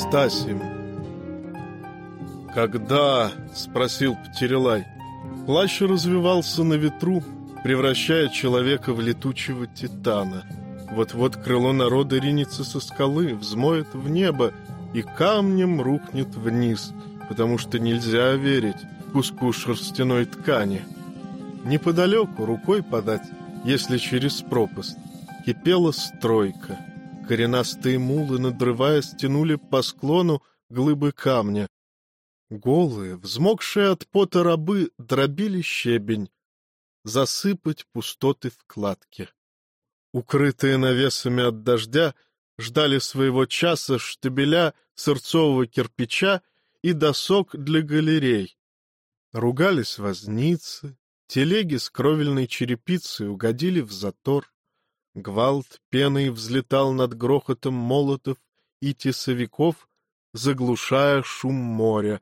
Стасим. «Когда?» — спросил Птерелай. Плащ развивался на ветру, превращая человека в летучего титана. Вот-вот крыло народа ринется со скалы, взмоет в небо и камнем рухнет вниз, потому что нельзя верить куску шерстяной ткани. Неподалеку, рукой подать, если через пропасть, кипела стройка. Коренастые мулы, надрываясь, тянули по склону глыбы камня. Голые, взмокшие от пота рабы дробили щебень, засыпать пустоты в кладке. Укрытые навесами от дождя, ждали своего часа штабеля сырцового кирпича и досок для галерей. Ругались возницы, телеги с кровельной черепицей угодили в затор. Гвалт пеной взлетал над грохотом молотов и тесовиков, заглушая шум моря.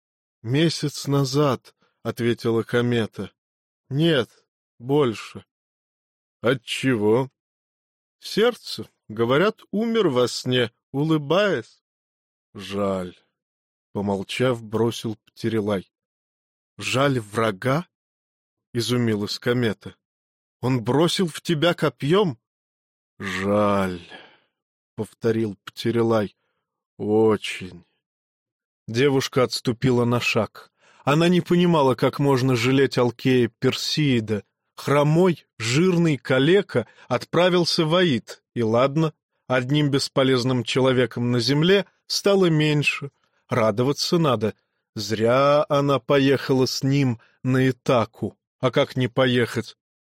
«Месяц назад», — ответила комета. «Нет, больше». «Отчего?» «Сердце, говорят, умер во сне, улыбаясь». «Жаль», — помолчав, бросил Птерелай. «Жаль врага?» — изумилась комета. «Он бросил в тебя копьем?» «Жаль», — повторил Птерелай. «Очень». Девушка отступила на шаг. Она не понимала, как можно жалеть Алкея Персеида. Хромой, жирный калека отправился в Аид, и ладно, одним бесполезным человеком на земле стало меньше. Радоваться надо. Зря она поехала с ним на Итаку. А как не поехать?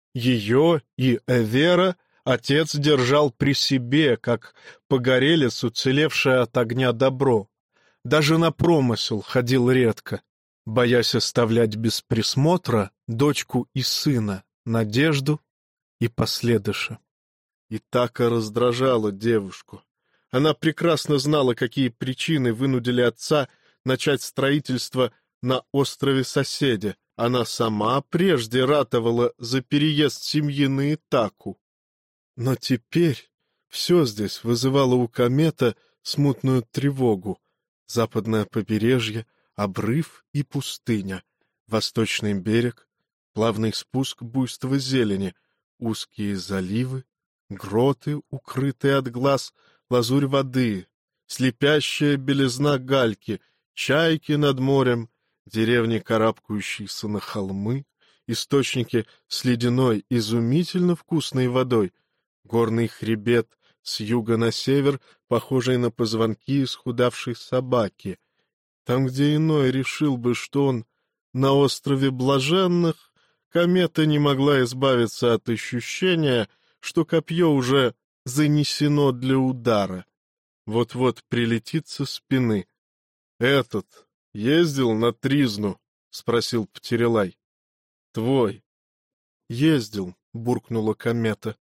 Ее и Эвера отец держал при себе, как погорелец, уцелевшее от огня добро. Даже на промысел ходил редко, боясь оставлять без присмотра дочку и сына, Надежду и Последыша. Итака раздражала девушку. Она прекрасно знала, какие причины вынудили отца начать строительство на острове-соседе. Она сама прежде ратовала за переезд семьи на Итаку. Но теперь все здесь вызывало у комета смутную тревогу. Западное побережье, обрыв и пустыня, восточный берег, плавный спуск буйства зелени, узкие заливы, гроты, укрытые от глаз, лазурь воды, слепящая белизна гальки, чайки над морем, деревни, карабкающиеся на холмы, источники с ледяной, изумительно вкусной водой, горный хребет с юга на север, похожий на позвонки исхудавшей собаки. Там, где иной решил бы, что он на острове Блаженных, комета не могла избавиться от ощущения, что копье уже занесено для удара. Вот-вот прилетит со спины. «Этот ездил на Тризну?» — спросил Птерелай. «Твой». «Ездил», — буркнула комета.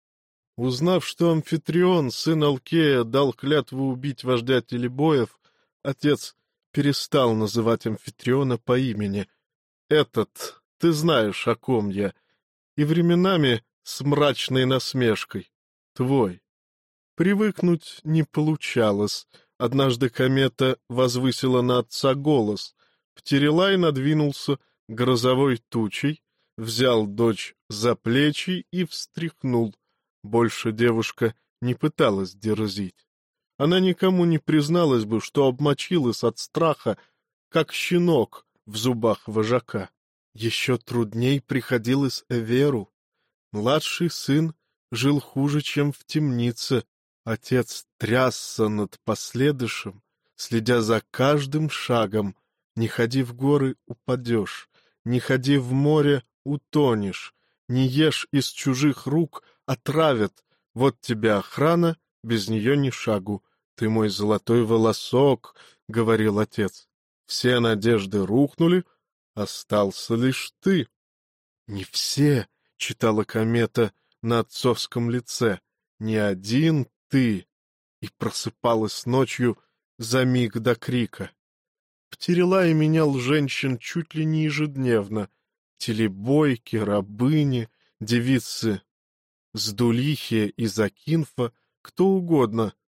Узнав, что Амфитрион, сын Алкея, дал клятву убить вождя Телебоев, отец перестал называть Амфитриона по имени. «Этот, ты знаешь, о ком я», и временами с мрачной насмешкой. «Твой». Привыкнуть не получалось. Однажды комета возвысила на отца голос. Птерелай надвинулся грозовой тучей, взял дочь за плечи и встряхнул. Больше девушка не пыталась дерзить. Она никому не призналась бы, что обмочилась от страха, как щенок в зубах вожака. Еще трудней приходилось Эверу. Младший сын жил хуже, чем в темнице. Отец трясся над Последышем, следя за каждым шагом. Не ходи в горы — упадешь, не ходи в море — утонешь, не ешь из чужих рук — отравят. Вот тебе охрана, без нее ни шагу. Ты мой золотой волосок, — говорил отец. Все надежды рухнули, остался лишь ты. Не все, — читала комета на отцовском лице, — не один ты. И просыпалась ночью за миг до крика. Птерелай менял женщин чуть ли не ежедневно. Телебойки, рабыни, девицы Сдулихия и Закинфа, кто угодно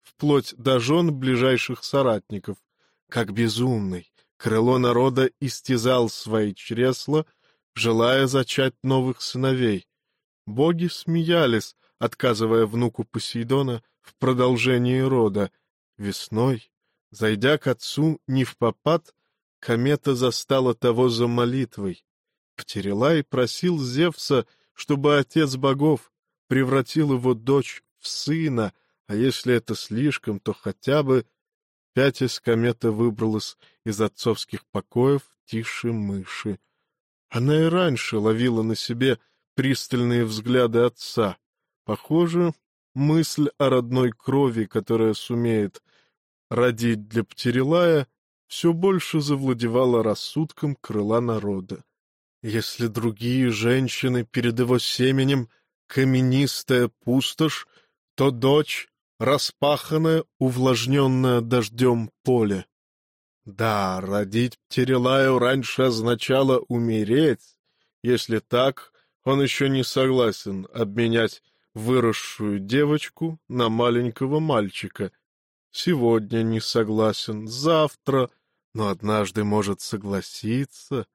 вплоть до жен ближайших соратников. Как безумный, крыло народа истязал свои чресла, желая зачать новых сыновей. Боги смеялись, отказывая внуку Посейдона в продолжении рода. Весной, зайдя к отцу невпопад, комета застала того за молитвой. Птерелай просил Зевса, чтобы отец богов превратил его дочь в сына, а если это слишком, то хотя бы... Пятясь, комета выбралась из отцовских покоев тише мыши. Она и раньше ловила на себе пристальные взгляды отца. Похоже, мысль о родной крови, которая сумеет родить для Птерелая, все больше завладевала рассудком крыла народа. Если другие женщины перед его семенем каменистая пустошь, то дочь — распаханное, увлажненное дождем поле. Да, родить Птерелаю раньше означало умереть. Если так, он еще не согласен обменять выросшую девочку на маленького мальчика. Сегодня не согласен, завтра, но однажды может согласиться.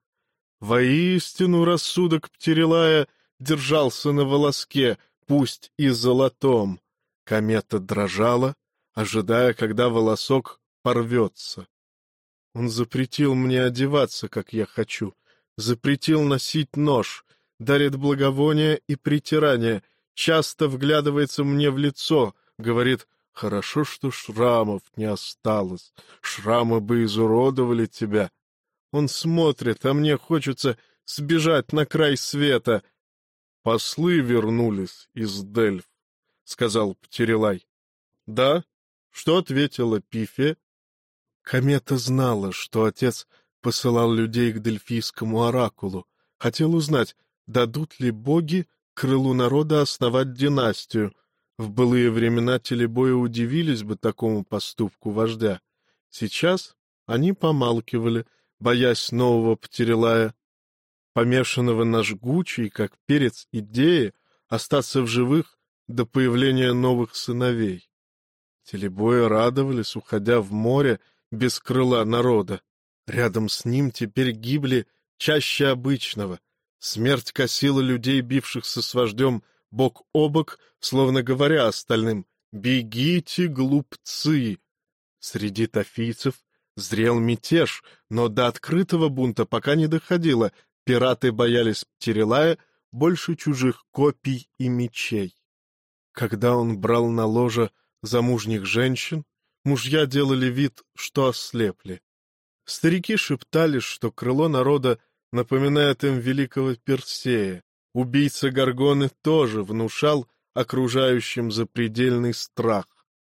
Воистину рассудок Птерелая держался на волоске, пусть и золотом. Комета дрожала, ожидая, когда волосок порвется. Он запретил мне одеваться, как я хочу, запретил носить нож, дарит благовония и притирания, часто вглядывается мне в лицо, говорит: «Хорошо, что шрамов не осталось, шрамы бы изуродовали тебя». Он смотрит, а мне хочется сбежать на край света. «Послы вернулись из Дельф», — сказал Птерелай. «Да? Что ответила Пифия?» Комета знала, что отец посылал людей к Дельфийскому оракулу, хотел узнать, дадут ли боги крылу народа основать династию. В былые времена телебои удивились бы такому поступку вождя. Сейчас они помалкивали, боясь нового Птерелая, помешанного на жгучей, как перец, идее остаться в живых до появления новых сыновей. Телебои радовались, уходя в море без крыла народа. Рядом с ним теперь гибли чаще обычного. Смерть косила людей, бившихся с вождем бок о бок, словно говоря остальным: «Бегите, глупцы!» Среди тафийцев зрел мятеж, но до открытого бунта пока не доходило. Пираты боялись Птерелая больше чужих копий и мечей. Когда он брал на ложе замужних женщин, мужья делали вид, что ослепли. Старики шептали, что крыло народа напоминает им великого Персея. Убийца Горгоны тоже внушал окружающим запредельный страх.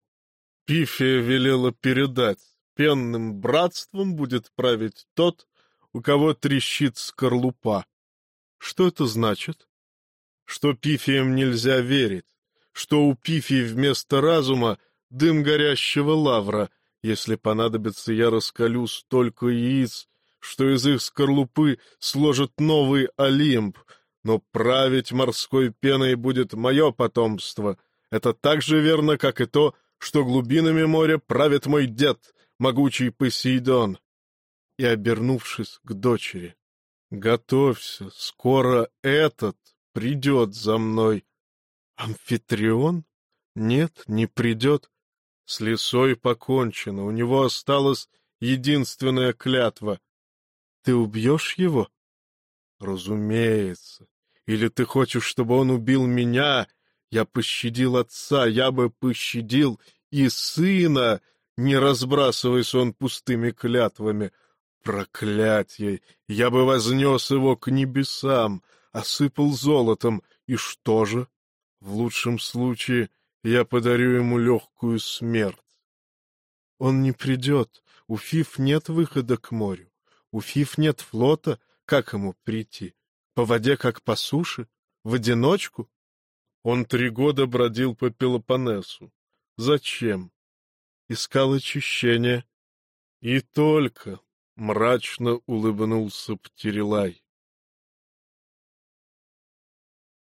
Пифия велела передать: пенным братством будет править тот, у кого трещит скорлупа. Что это значит? Что Пифиям нельзя верить, что у Пифии вместо разума дым горящего лавра. Если понадобится, я раскалю столько яиц, что из их скорлупы сложат новый Олимп, но править морской пеной будет мое потомство. Это так же верно, как и то, что глубинами моря правит мой дед, могучий Посейдон. И, обернувшись к дочери: «Готовься, скоро этот придет за мной». Амфитрион? Нет, не придет. С лисой покончено, у него осталась единственная клятва. Ты убьешь его? Разумеется. Или ты хочешь, чтобы он убил меня? Я пощадил отца, я бы пощадил и сына, не разбрасываясь он пустыми клятвами. Проклятье! Я бы вознес его к небесам, осыпал золотом, и что же? В лучшем случае я подарю ему легкую смерть. Он не придет, у Фиф нет выхода к морю, у Фиф нет флота, как ему прийти? По воде, как по суше? В одиночку? Он 3 года бродил по Пелопоннесу. Зачем? Искал очищения. И только, — мрачно улыбнулся Птерелай.